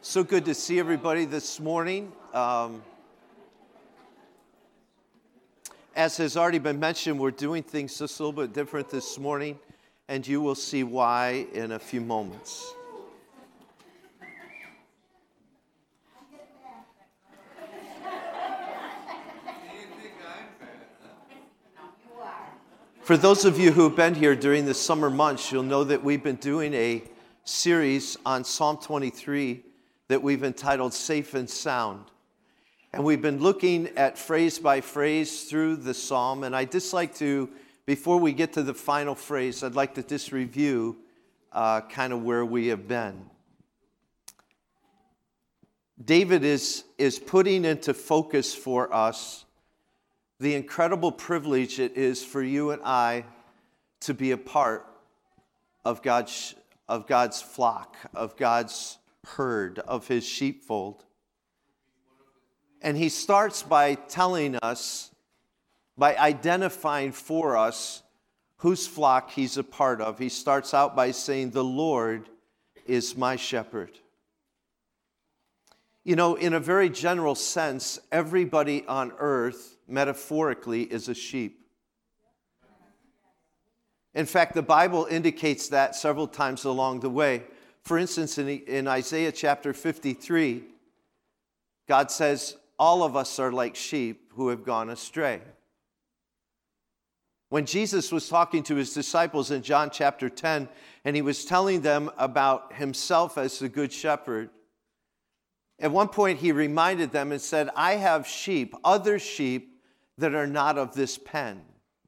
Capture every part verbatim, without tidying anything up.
So good to see everybody this morning. Um, as has already been mentioned, we're doing things just a little bit different this morning, and you will see why in a few moments. For those of you who have been here during the summer months, you'll know that we've been doing a series on Psalm twenty-three that we've entitled Safe and Sound. And we've been looking at phrase by phrase through the psalm, and I'd just like to, before we get to the final phrase, I'd like to just review uh, kind of where we have been. David is, is putting into focus for us the incredible privilege it is for you and I to be a part of God's, of God's flock, of God's herd, of his sheepfold. And he starts by telling us, by identifying for us whose flock he's a part of. He starts out by saying, "The Lord is my shepherd." You know, in a very general sense, everybody on earth, metaphorically, is a sheep. In fact, the Bible indicates that several times along the way. For instance, in, in Isaiah chapter fifty-three, God says, all of us are like sheep who have gone astray. When Jesus was talking to his disciples in John chapter ten, and he was telling them about himself as the good shepherd, at one point he reminded them and said, "I have sheep, other sheep that are not of this pen."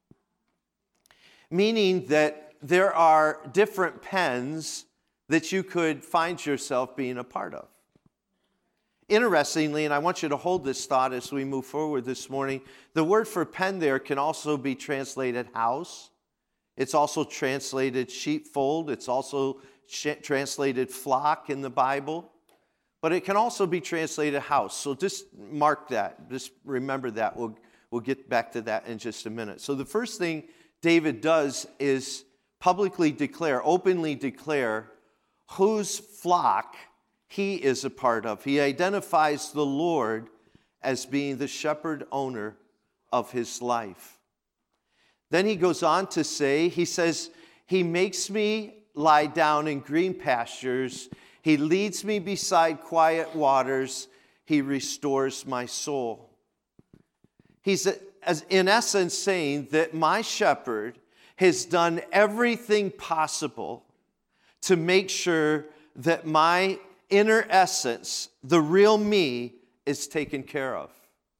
Meaning that there are different pens that you could find yourself being a part of. Interestingly, and I want you to hold this thought as we move forward this morning, the word for pen there can also be translated house. It's also translated sheepfold. It's also sh- translated flock in the Bible. But it can also be translated house. So just mark that. Just remember that. We'll, we'll get back to that in just a minute. So the first thing David does is publicly declare, openly declare, whose flock he is a part of. He identifies the Lord as being the shepherd owner of his life. Then he goes on to say, he says, "He makes me lie down in green pastures. He leads me beside quiet waters. He restores my soul." He's in essence saying that my shepherd has done everything possible to make sure that my inner essence, the real me, is taken care of.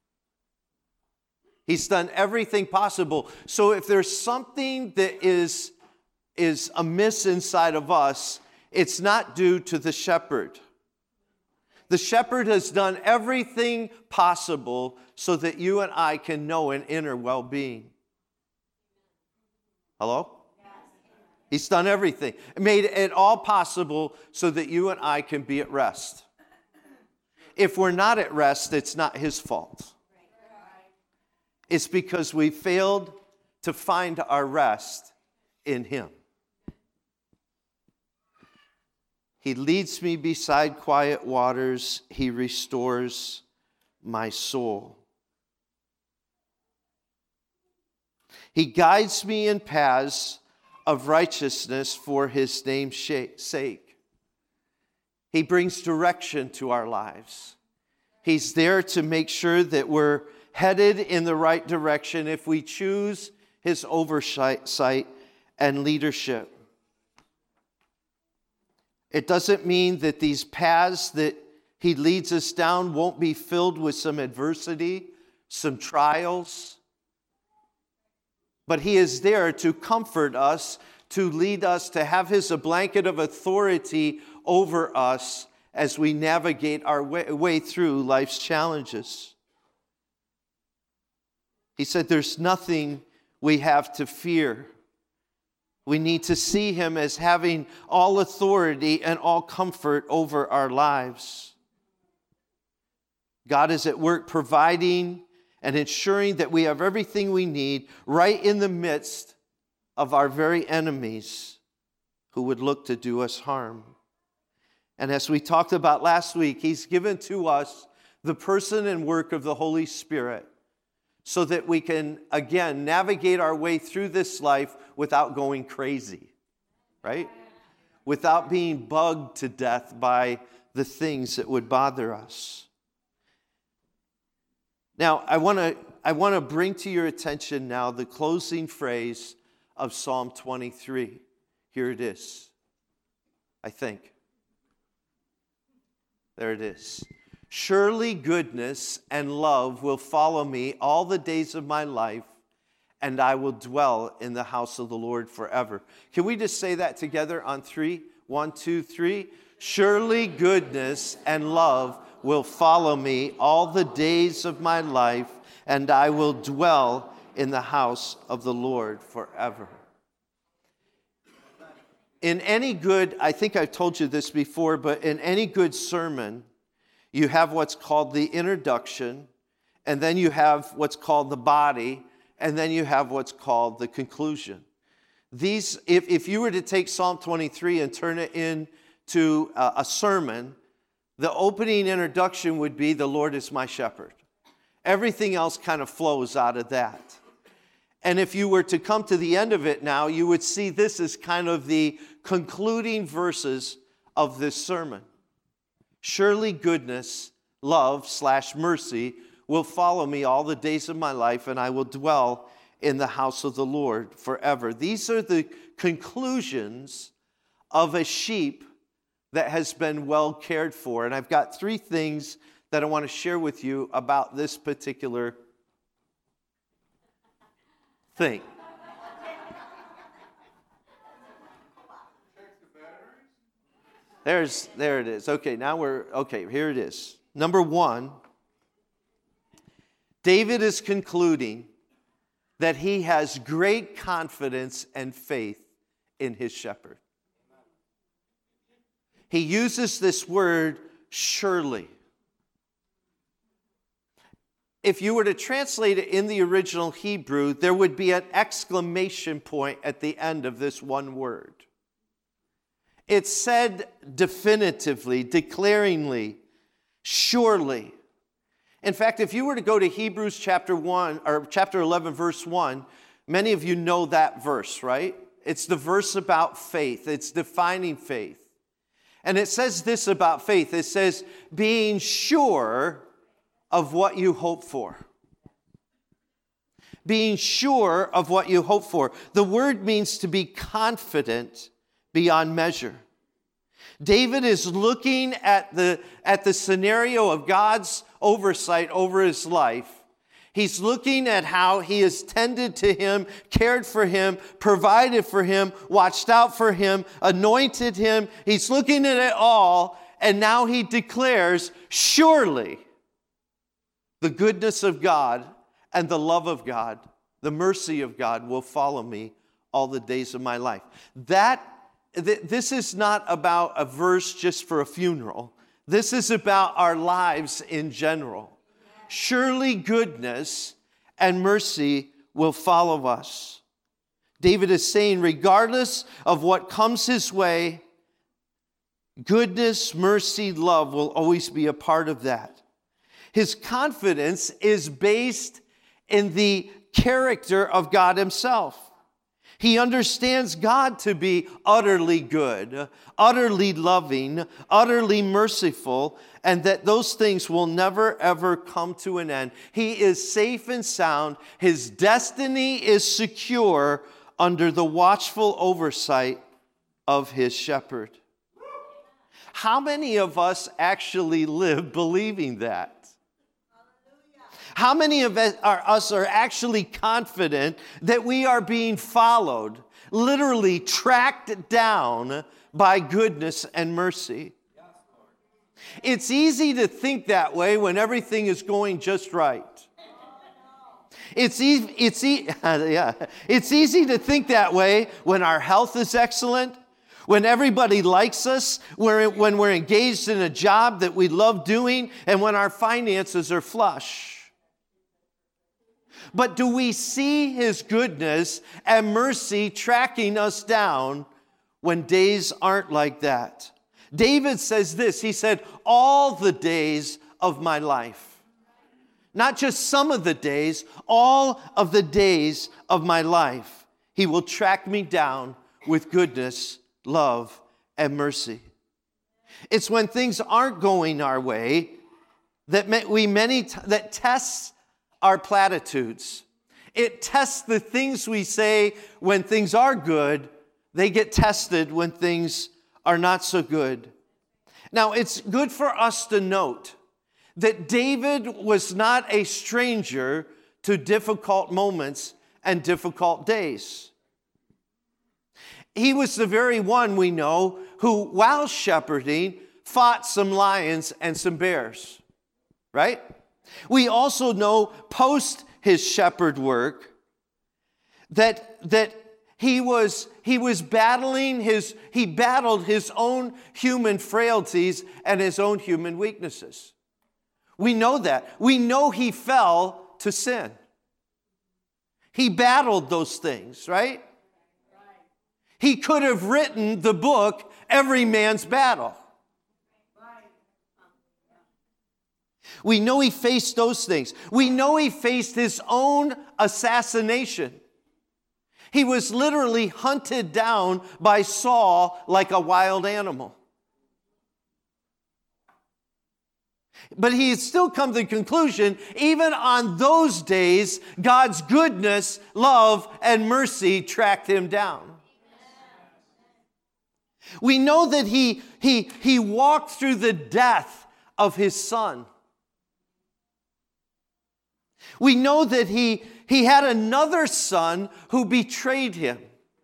He's done everything possible. So if there's something that is, is amiss inside of us, it's not due to the shepherd. The shepherd has done everything possible so that you and I can know an inner well-being. Hello? He's done everything. Made it all possible so that you and I can be at rest. If we're not at rest, it's not his fault. It's because we failed to find our rest in him. He leads me beside quiet waters. He restores my soul. He guides me in paths of righteousness for his name's sake. He brings direction to our lives. He's there to make sure that we're headed in the right direction if we choose his oversight and leadership. It doesn't mean that these paths that he leads us down won't be filled with some adversity, some trials. But he is there to comfort us, to lead us, to have his a blanket of authority over us as we navigate our way, way through life's challenges. He said there's nothing we have to fear. We need to see him as having all authority and all comfort over our lives. God is at work providing and ensuring that we have everything we need right in the midst of our very enemies who would look to do us harm. And as we talked about last week, he's given to us the person and work of the Holy Spirit so that we can, again, navigate our way through this life without going crazy, right? Without being bugged to death by the things that would bother us. Now, I want to I want to bring to your attention now the closing phrase of Psalm twenty-three. Here it is, I think. There it is. Surely goodness and love will follow me all the days of my life, and I will dwell in the house of the Lord forever. Can we just say that together on three? One, two, three. Surely goodness and love will follow me all the days of my life, and I will dwell in the house of the Lord forever. In any good, I think I've told you this before, but in any good sermon, you have what's called the introduction, and then you have what's called the body, and then you have what's called the conclusion. These, if, if you were to take Psalm twenty-three and turn it into a, a sermon, the opening introduction would be, "The Lord is my shepherd." Everything else kind of flows out of that. And if you were to come to the end of it now, you would see this as kind of the concluding verses of this sermon. Surely goodness, love slash mercy will follow me all the days of my life, and I will dwell in the house of the Lord forever. These are the conclusions of a sheep that has been well cared for. And I've got three things that I want to share with you about this particular thing. There's, there it is. Okay, now we're, okay, here it is. Number one, David is concluding that he has great confidence and faith in his shepherd. He uses this word, surely. If you were to translate it in the original Hebrew, there would be an exclamation point at the end of this one word. It's said definitively, declaringly, surely. In fact, if you were to go to Hebrews chapter one or chapter eleven, verse one, many of you know that verse, right? It's the verse about faith. It's defining faith. And it says this about faith. It says, being sure of what you hope for. Being sure of what you hope for. The word means to be confident beyond measure. David is looking at the, at the scenario of God's oversight over his life. He's looking at how he has tended to him, cared for him, provided for him, watched out for him, anointed him. He's looking at it all, and now he declares, surely the goodness of God and the love of God, the mercy of God will follow me all the days of my life. That, th- this is not about a verse just for a funeral. This is about our lives in general. Surely goodness and mercy will follow us. David is saying, regardless of what comes his way, goodness, mercy, love will always be a part of that. His confidence is based in the character of God himself. He understands God to be utterly good, utterly loving, utterly merciful, and that those things will never, ever come to an end. He is safe and sound. His destiny is secure under the watchful oversight of his shepherd. How many of us actually live believing that? How many of us are actually confident that we are being followed, literally tracked down by goodness and mercy? It's easy to think that way when everything is going just right. It's easy, it's, e- yeah. it's easy to think that way when our health is excellent, when everybody likes us, when we're engaged in a job that we love doing, and when our finances are flush. But do we see his goodness and mercy tracking us down when days aren't like that? David says this, he said, all the days of my life. Not just some of the days, all of the days of my life. He will track me down with goodness, love, and mercy. It's when things aren't going our way that we many that tests our platitudes. It tests the things we say when things are good. They get tested when things are not so good. Now, it's good for us to note that David was not a stranger to difficult moments and difficult days. He was the very one, we know, who, while shepherding, fought some lions and some bears, right? We also know, post his shepherd work, that, that he was, he was battling his, he battled his own human frailties and his own human weaknesses. We know that. We know he fell to sin. He battled those things, right? He could have written the book, Every Man's Battle. We know he faced those things. We know he faced his own assassination. He was literally hunted down by Saul like a wild animal. But he had still come to the conclusion, even on those days, God's goodness, love, and mercy tracked him down. We know that he, he, he walked through the death of his son. We know that he, he had another son who betrayed him.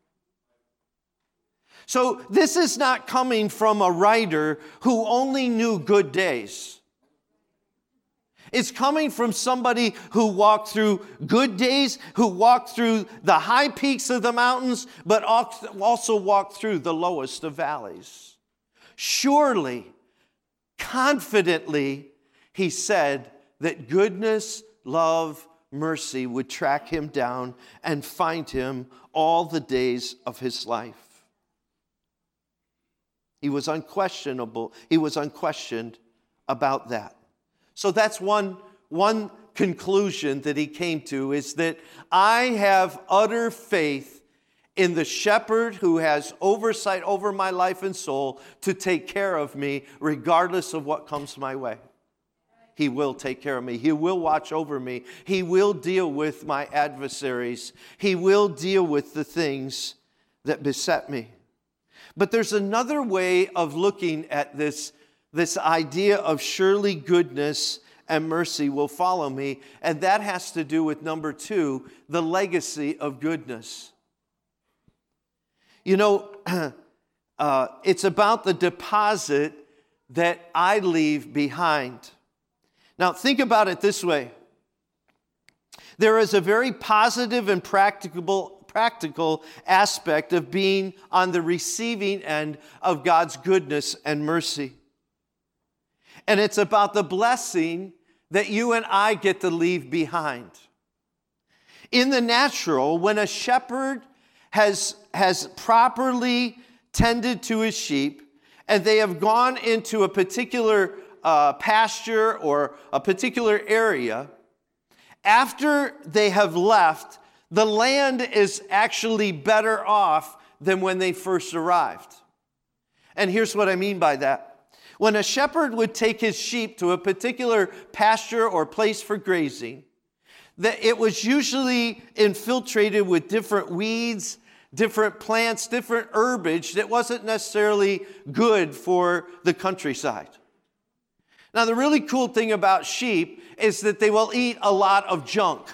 So this is not coming from a writer who only knew good days. It's coming from somebody who walked through good days, who walked through the high peaks of the mountains, but also walked through the lowest of valleys. Surely, confidently, he said that goodness, love, mercy would track him down and find him all the days of his life. He was unquestionable. He was unquestioned about that. So that's one, one conclusion that he came to, is that I have utter faith in the shepherd who has oversight over my life and soul to take care of me regardless of what comes my way. He will take care of me. He will watch over me. He will deal with my adversaries. He will deal with the things that beset me. But there's another way of looking at this This idea of surely goodness and mercy will follow me, and that has to do with number two, the legacy of goodness. You know, uh, it's about the deposit that I leave behind. Now, think about it this way. There is a very positive and practicable practical aspect of being on the receiving end of God's goodness and mercy. And it's about the blessing that you and I get to leave behind. In the natural, when a shepherd has, has properly tended to his sheep, and they have gone into a particular uh, pasture or a particular area, after they have left, the land is actually better off than when they first arrived. And here's what I mean by that. When a shepherd would take his sheep to a particular pasture or place for grazing, that it was usually infiltrated with different weeds, different plants, different herbage that wasn't necessarily good for the countryside. Now, the really cool thing about sheep is that they will eat a lot of junk.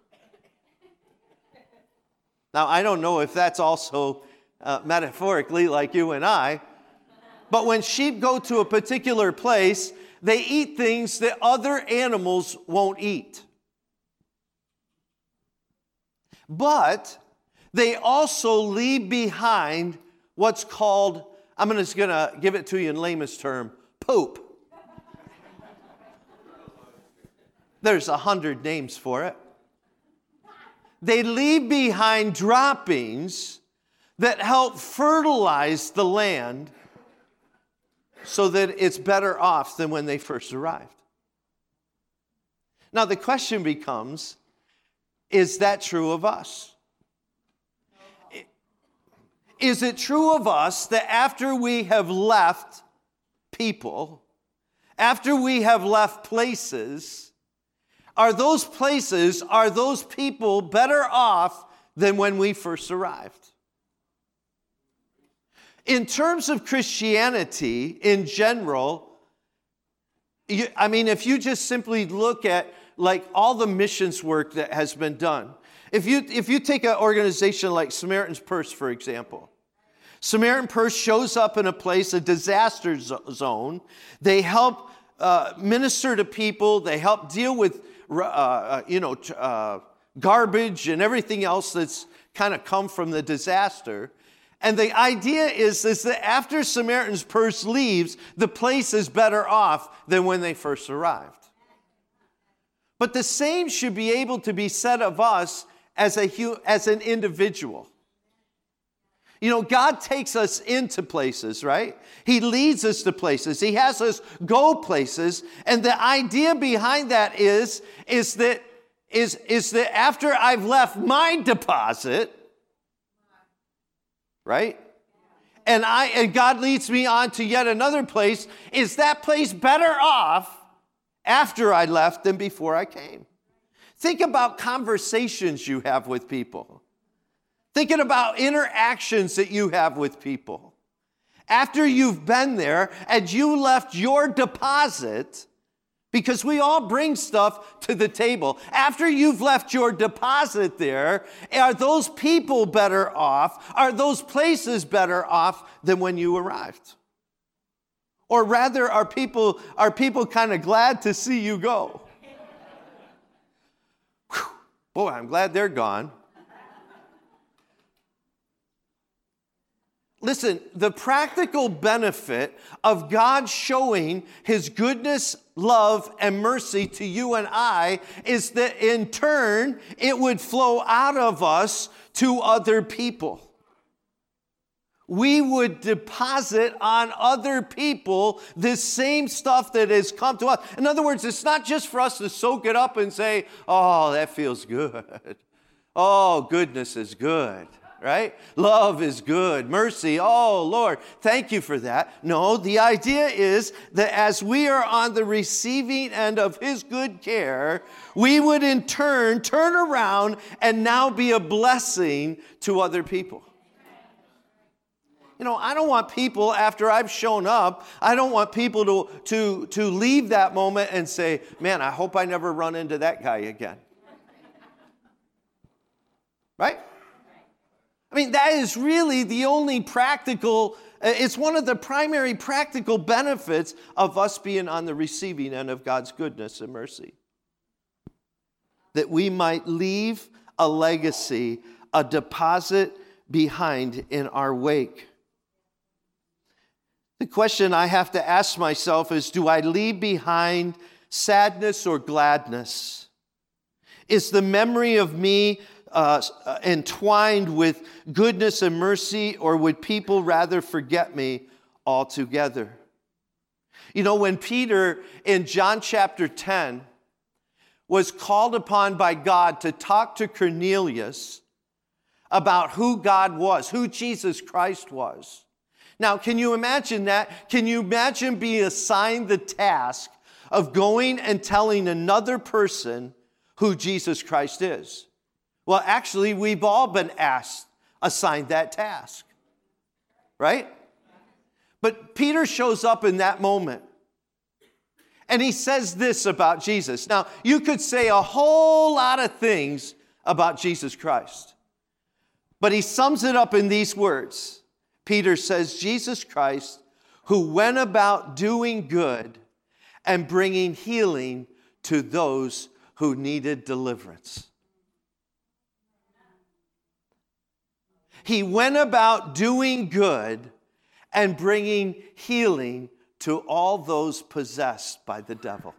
Now, I don't know if that's also uh, metaphorically like you and I, but when sheep go to a particular place, they eat things that other animals won't eat. But they also leave behind what's called, I'm just going to give it to you in layman's term, poop. There's a hundred names for it. They leave behind droppings that help fertilize the land so that it's better off than when they first arrived. Now the question becomes, is that true of us? Is it true of us that after we have left people, after we have left places, are those places, are those people better off than when we first arrived? In terms of Christianity in general, you, I mean, if you just simply look at like all the missions work that has been done, If you, if you take an organization like Samaritan's Purse, for example, Samaritan Purse shows up in a place, a disaster zone. They help uh, minister to people. They help deal with, uh, you know, uh, garbage and everything else that's kind of come from the disaster. And the idea is, is that after Samaritan's Purse leaves, the place is better off than when they first arrived. But the same should be able to be said of us as a as an individual. You know, God takes us into places, right? He leads us to places. He has us go places. And the idea behind that is, is that is, is that after I've left my deposit, right? And I and God leads me on to yet another place, is that place better off after I left than before I came? Think about conversations you have with people. Thinking about interactions that you have with people. After you've been there and you left your deposit, because we all bring stuff to the table. After you've left your deposit there, are those people better off? Are those places better off than when you arrived? Or rather, are people, are people kind of glad to see you go? Whew, boy, I'm glad they're gone. Listen, the practical benefit of God showing his goodness, love, and mercy to you and I is that in turn, it would flow out of us to other people. We would deposit on other people this same stuff that has come to us. In other words, it's not just for us to soak it up and say, oh, that feels good. Oh, goodness is good. Right? Love is good. Mercy, oh Lord, thank you for that. No, the idea is that as we are on the receiving end of his good care, we would in turn turn around and now be a blessing to other people. You know, I don't want people, after I've shown up, I don't want people to, to, to leave that moment and say, man, I hope I never run into that guy again. Right? I mean, that is really the only practical, it's one of the primary practical benefits of us being on the receiving end of God's goodness and mercy. That we might leave a legacy, a deposit behind in our wake. The question I have to ask myself is, do I leave behind sadness or gladness? Is the memory of me Uh, entwined with goodness and mercy, or would people rather forget me altogether? You know, when Peter in John chapter ten was called upon by God to talk to Cornelius about who God was, who Jesus Christ was. Now, can you imagine that? Can you imagine being assigned the task of going and telling another person who Jesus Christ is? Well, actually, we've all been asked, assigned that task, right? But Peter shows up in that moment, and he says this about Jesus. Now, you could say a whole lot of things about Jesus Christ, but he sums it up in these words. Peter says, Jesus Christ, who went about doing good and bringing healing to those who needed deliverance. He went about doing good and bringing healing to all those possessed by the devil.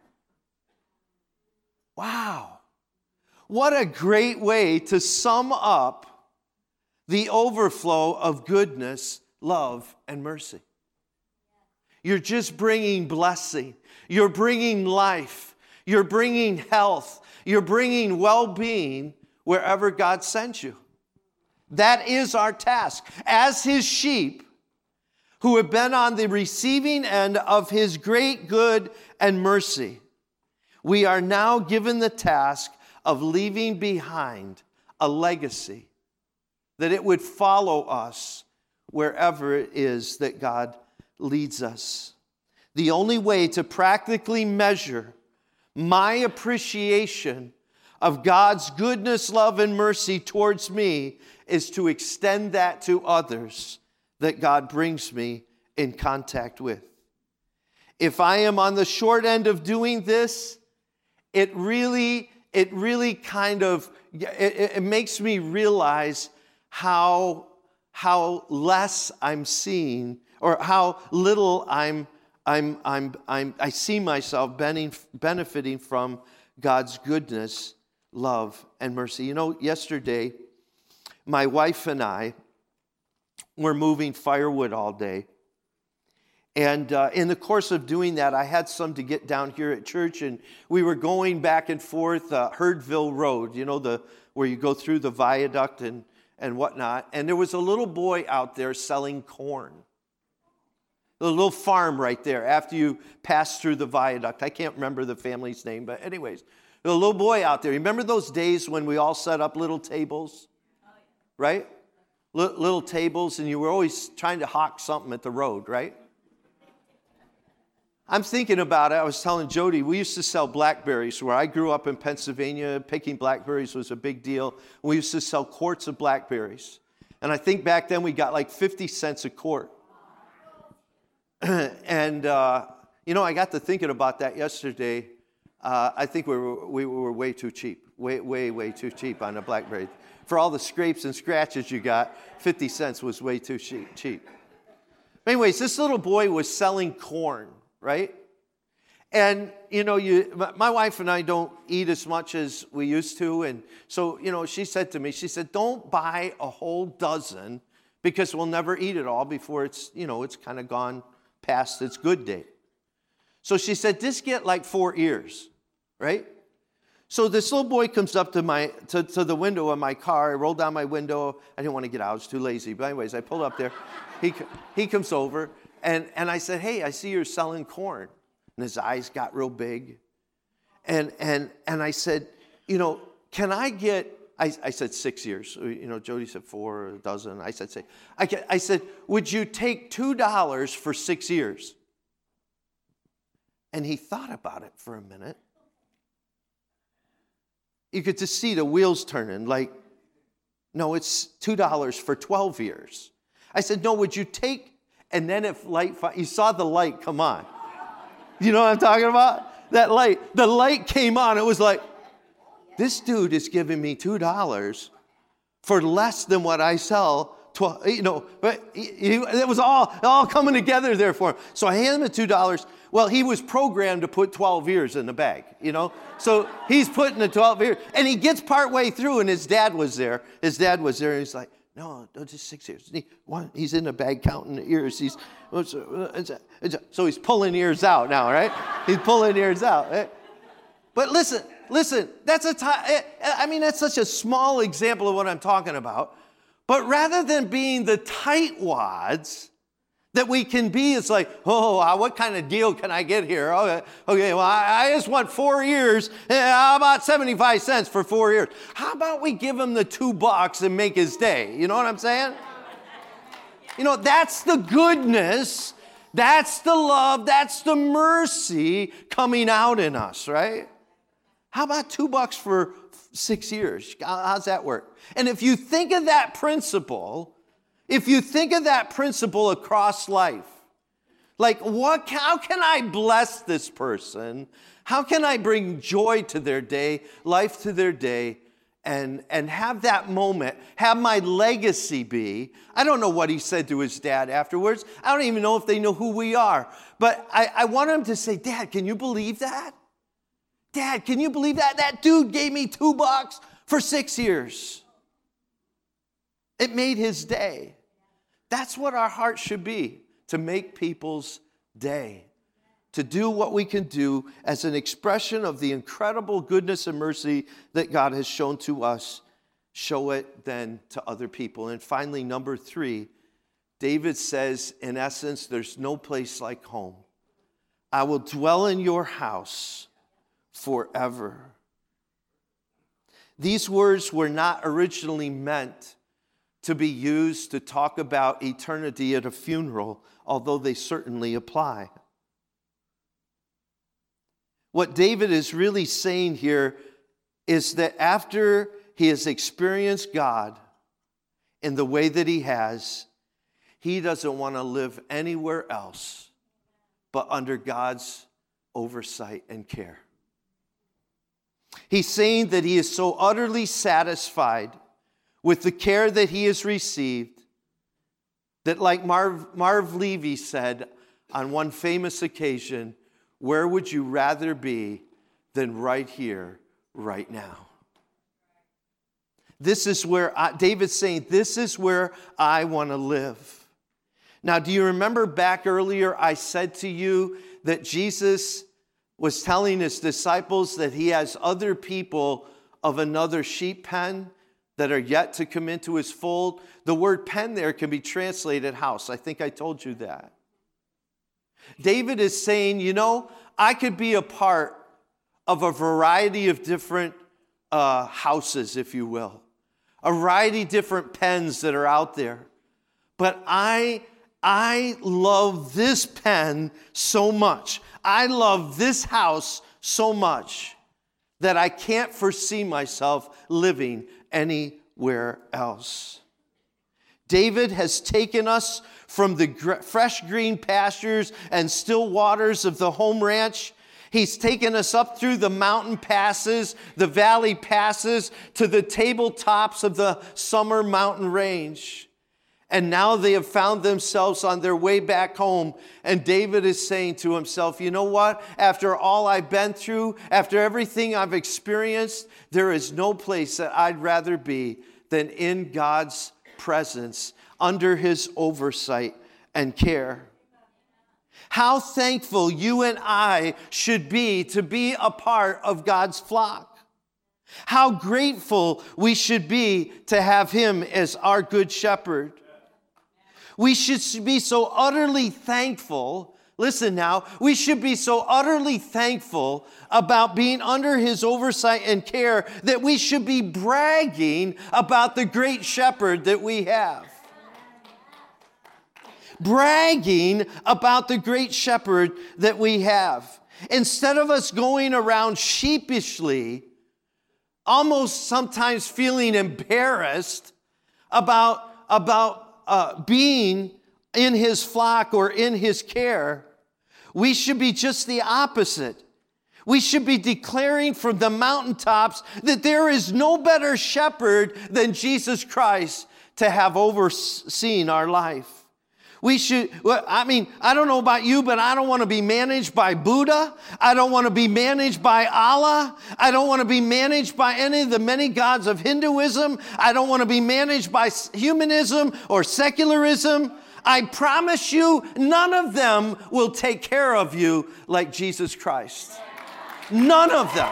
Wow. What a great way to sum up the overflow of goodness, love, and mercy. You're just bringing blessing. You're bringing life. You're bringing health. You're bringing well-being wherever God sends you. That is our task. As his sheep who have been on the receiving end of his great good and mercy, we are now given the task of leaving behind a legacy, that it would follow us wherever it is that God leads us. The only way to practically measure my appreciation of God's goodness, love, and mercy towards me is to extend that to others that God brings me in contact with. If I am on the short end of doing this, it really, it really kind of, it, it makes me realize how, how less I'm seeing, or how little I'm, I'm, I'm, I'm, I see myself benefiting from God's goodness, love, and mercy. You know, yesterday, my wife and I were moving firewood all day. And uh, in the course of doing that, I had some to get down here at church, and we were going back and forth uh, Hurdville Road, you know, the where you go through the viaduct and, and whatnot. And there was a little boy out there selling corn. The little farm right there after you pass through the viaduct. I can't remember the family's name, but anyways, the little boy out there. Remember those days when we all set up little tables? Right? L- little tables, and you were always trying to hawk something at the road, right? I'm thinking about it. I was telling Jody, we used to sell blackberries. Where I grew up in Pennsylvania, picking blackberries was a big deal. We used to sell quarts of blackberries. And I think back then we got like fifty cents a quart. and, uh, you know, I got to thinking about that yesterday. Uh, I think we were, we were way too cheap. Way, way, way too cheap on the blackberry. For all the scrapes and scratches you got, fifty cents was way too cheap. But anyways, this little boy was selling corn, right? And, you know, you, my wife and I don't eat as much as we used to. And so, you know, she said to me, she said, don't buy a whole dozen because we'll never eat it all before it's, you know, it's kind of gone past its good date. So she said, just get like four ears, right? So this little boy comes up to my to, to the window of my car. I rolled down my window. I didn't want to get out. I was too lazy. But anyways, I pulled up there. He he comes over, and, and I said, hey, I see you're selling corn. And his eyes got real big. And and and I said, you know, can I get, I, I said six ears. You know, Jody said four, a dozen. I said six. I, get, I said, would you take two dollars for six ears? And he thought about it for a minute. You could just see the wheels turning, like, no, it's two dollars for twelve ears. I said, no, would you take, and then if light, you saw the light come on. You know what I'm talking about? That light, the light came on. It was like, this dude is giving me two dollars for less than what I sell. twelve, you know, but he, he, it was all, all coming together there for him. So I handed him the two dollars. Well, he was programmed to put twelve ears in the bag, you know? So he's putting the twelve ears, and he gets partway through, and his dad was there. His dad was there, and he's like, no, no, just six ears. He, one, he's in the bag counting the ears. He's, so he's pulling ears out now, right? He's pulling ears out. Right? But listen, listen, that's a, t- I mean, that's such a small example of what I'm talking about. But rather than being the tightwads that we can be, it's like, oh, what kind of deal can I get here? Okay, okay well, I, I just want four ears. How about seventy-five cents for four ears? How about we give him the two bucks and make his day? You know what I'm saying? You know, that's the goodness, that's the love, that's the mercy coming out in us, right? How about two bucks for six years? How's that work? And if you think of that principle, if you think of that principle across life, like what, how can I bless this person? How can I bring joy to their day, life to their day, and, and have that moment, have my legacy be? I don't know what he said to his dad afterwards. I don't even know if they know who we are. But I, I want him to say, Dad, can you believe that? Dad, can you believe that? That dude gave me two bucks for six years. It made his day. That's what our heart should be, to make people's day to do what we can do as an expression of the incredible goodness and mercy that God has shown to us. Show it then to other people. And finally, number three, David says, in essence, there's no place like home. I will dwell in your house forever. These words were not originally meant to be used to talk about eternity at a funeral, although they certainly apply. What David is really saying here is that after he has experienced God in the way that he has, he doesn't want to live anywhere else but under God's oversight and care. He's saying that he is so utterly satisfied with the care that he has received that, like Marv, Marv Levy said on one famous occasion, where would you rather be than right here, right now? This is where, I, David's saying, this is where I want to live. Now, do you remember back earlier I said to you that Jesus was telling his disciples that he has other people of another sheep pen that are yet to come into his fold? The word pen there can be translated house. I think I told you that. David is saying, you know, I could be a part of a variety of different uh, houses, if you will. A variety of different pens that are out there. But I, I love this pen so much. I love this house so much that I can't foresee myself living anywhere else. David has taken us from the gr- fresh green pastures and still waters of the home ranch. He's taken us up through the mountain passes, the valley passes, to the tabletops of the summer mountain range. And now they have found themselves on their way back home. And David is saying to himself, you know what? After all I've been through, after everything I've experienced, there is no place that I'd rather be than in God's presence, under his oversight and care. How thankful you and I should be to be a part of God's flock. How grateful we should be to have him as our good shepherd. We should be so utterly thankful. Listen now, we should be so utterly thankful about being under his oversight and care that we should be bragging about the great shepherd that we have. Bragging about the great shepherd that we have. Instead of us going around sheepishly, almost sometimes feeling embarrassed about, about uh, being in his flock or in his care, we should be just the opposite. We should be declaring from the mountaintops that there is no better shepherd than Jesus Christ to have overseen our life. We should, well, I mean, I don't know about you, but I don't want to be managed by Buddha. I don't want to be managed by Allah. I don't want to be managed by any of the many gods of Hinduism. I don't want to be managed by humanism or secularism. I promise you, none of them will take care of you like Jesus Christ. None of them.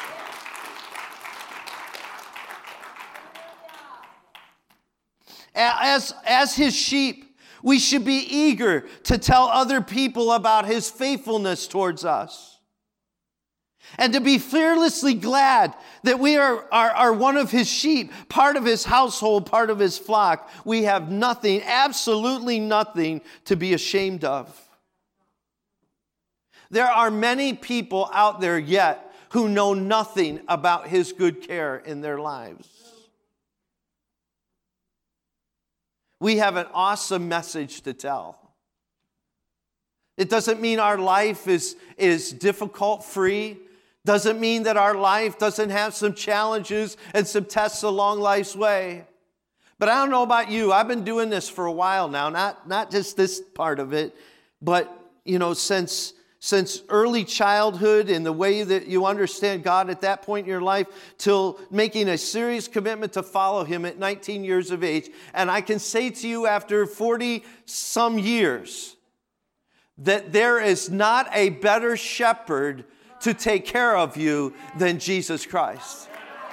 As, as his sheep, we should be eager to tell other people about his faithfulness towards us. And to be fearlessly glad that we are, are, are one of his sheep, part of his household, part of his flock. We have nothing, absolutely nothing to be ashamed of. There are many people out there yet who know nothing about his good care in their lives. We have an awesome message to tell. It doesn't mean our life is, is difficult free. Doesn't mean that our life doesn't have some challenges and some tests along life's way. But I don't know about you. I've been doing this for a while now. Not, not just this part of it, but, you know, since... Since early childhood and the way that you understand God at that point in your life till making a serious commitment to follow him at nineteen years of age. And I can say to you after forty some years that there is not a better shepherd to take care of you than Jesus Christ.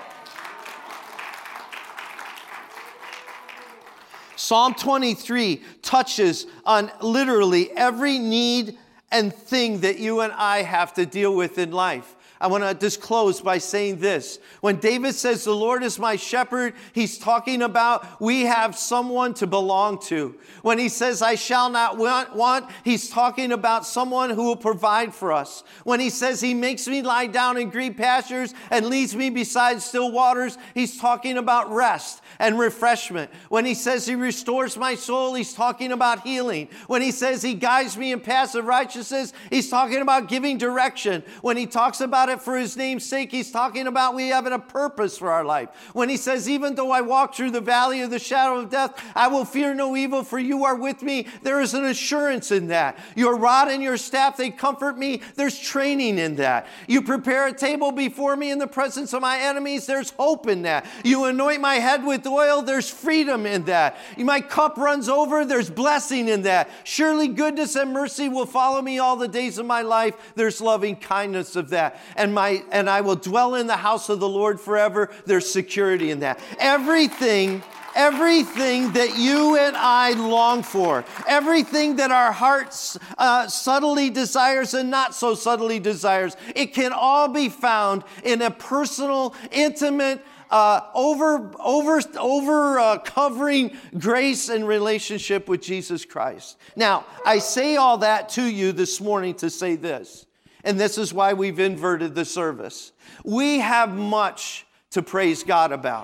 Psalm twenty-three touches on literally every need and thing that you and I have to deal with in life. I want to just close by saying this. When David says, the Lord is my shepherd, he's talking about we have someone to belong to. When he says, I shall not want, want, he's talking about someone who will provide for us. When he says, he makes me lie down in green pastures and leads me beside still waters, he's talking about rest and refreshment. When he says he restores my soul, he's talking about healing. When he says he guides me in paths of righteousness, he's talking about giving direction. When he talks about it for his name's sake, he's talking about we have a purpose for our life. When he says, even though I walk through the valley of the shadow of death, I will fear no evil, for you are with me. There is an assurance in that. Your rod and your staff, they comfort me. There's training in that. You prepare a table before me in the presence of my enemies. There's hope in that. You anoint my head with oil. There's freedom in that. My cup runs over. There's blessing in that. Surely goodness and mercy will follow me all the days of my life. There's loving kindness of that. And my and I will dwell in the house of the Lord forever. There's security in that. Everything, everything that you and I long for, everything that our hearts uh, subtly desires and not so subtly desires, it can all be found in a personal, intimate, Uh, over, over, over uh, covering grace and relationship with Jesus Christ. Now, I say all that to you this morning to say this, and this is why we've inverted the service. We have much to praise God about.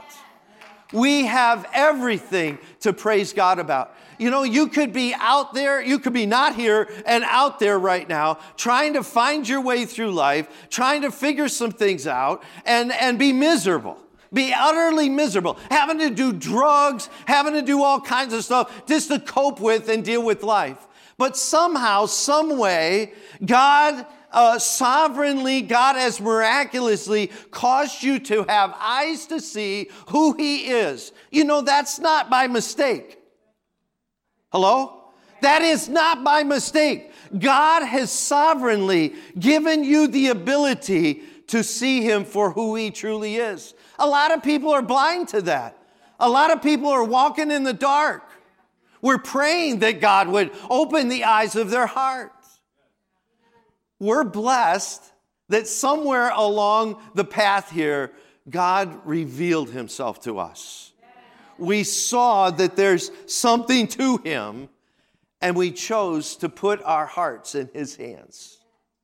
We have everything to praise God about. You know, you could be out there, you could be not here and out there right now, trying to find your way through life, trying to figure some things out, and, and be miserable. Be utterly miserable, having to do drugs, having to do all kinds of stuff just to cope with and deal with life. But somehow, some way, God uh, sovereignly, God has miraculously caused you to have eyes to see who he is. You know, that's not by mistake. Hello? That is not by mistake. God has sovereignly given you the ability to see him for who he truly is. A lot of people are blind to that. A lot of people are walking in the dark. We're praying that God would open the eyes of their hearts. We're blessed that somewhere along the path here, God revealed himself to us. We saw that there's something to him, and we chose to put our hearts in his hands.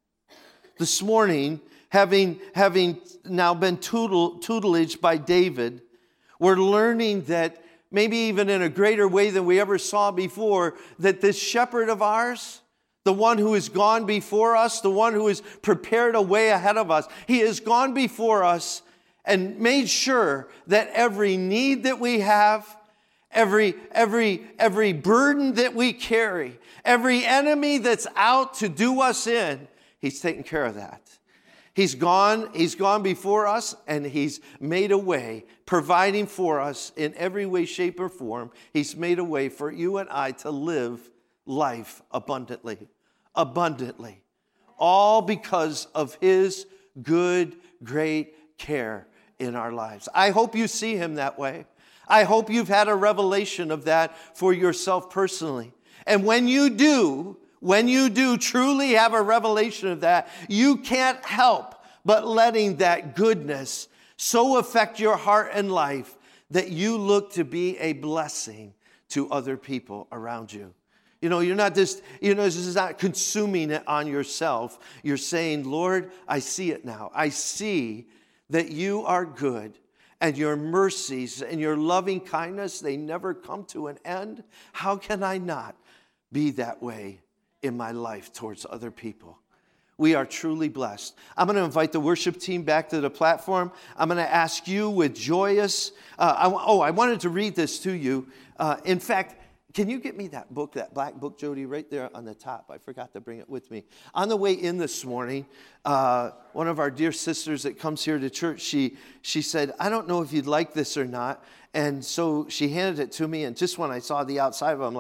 This morning, Having, having now been tutel, tutelaged by David, we're learning that maybe even in a greater way than we ever saw before, that this shepherd of ours, the one who has gone before us, the one who has prepared a way ahead of us, he has gone before us and made sure that every need that we have, every, every, every burden that we carry, every enemy that's out to do us in, he's taken care of that. He's gone, he's gone before us, and he's made a way, providing for us in every way, shape, or form. He's made a way for you and I to live life abundantly, abundantly, all because of his good, great care in our lives. I hope you see him that way. I hope you've had a revelation of that for yourself personally. And when you do, When you do truly have a revelation of that, you can't help but letting that goodness so affect your heart and life that you look to be a blessing to other people around you. You know, you're not just, you know, this is not consuming it on yourself. You're saying, Lord, I see it now. I see that you are good, and your mercies and your loving kindness, they never come to an end. How can I not be that way in my life towards other people? We are truly blessed. I'm going to invite the worship team back to the platform. I'm going to ask you with joyous, uh, I, oh, I wanted to read this to you. Uh, in fact, can you get me that book, that black book, Jody, right there on the top? I forgot to bring it with me. On the way in this morning, uh, one of our dear sisters that comes here to church, she, she said, I don't know if you'd like this or not. And so she handed it to me, and just when I saw the outside of it, I'm like,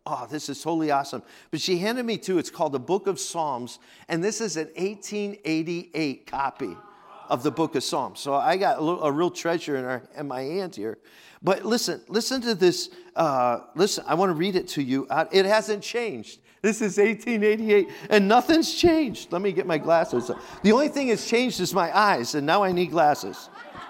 oh, this is totally awesome. But she handed me two. It's called the Book of Psalms. And this is an eighteen eighty-eight copy of the Book of Psalms. So I got a, little, a real treasure in, our, in my hand here. But listen, listen to this. Uh, listen, I want to read it to you. Uh, it hasn't changed. This is eighteen eighty-eight, and nothing's changed. Let me get my glasses. The only thing that's changed is my eyes, and now I need glasses.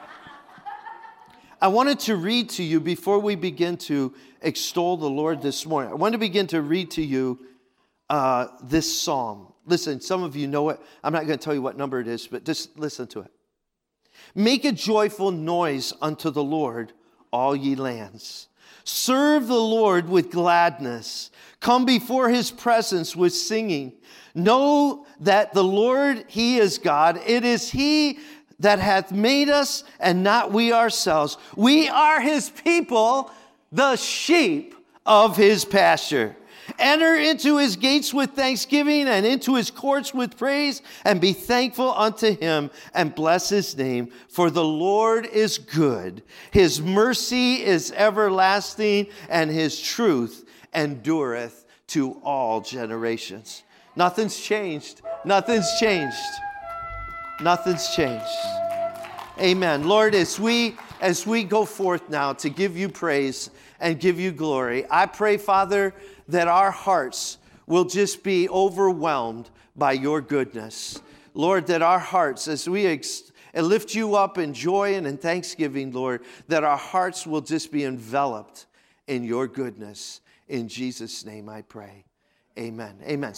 I wanted to read to you before we begin to extol the Lord this morning. I want to begin to read to you uh, this psalm. Listen, some of you know it. I'm not going to tell you what number it is, but just listen to it. Make a joyful noise unto the Lord, all ye lands. Serve the Lord with gladness. Come before his presence with singing. Know that the Lord, he is God. It is he that hath made us and not we ourselves. We are his people, the sheep of his pasture. Enter into his gates with thanksgiving and into his courts with praise, and be thankful unto him and bless his name. For the Lord is good. His mercy is everlasting, and his truth endureth to all generations. Nothing's changed. Nothing's changed. Nothing's changed. Amen. Lord, as we as we go forth now to give you praise and give you glory, I pray, Father, that our hearts will just be overwhelmed by your goodness. Lord, that our hearts, as we ex- lift you up in joy and in thanksgiving, Lord, that our hearts will just be enveloped in your goodness. In Jesus' name I pray. Amen. Amen.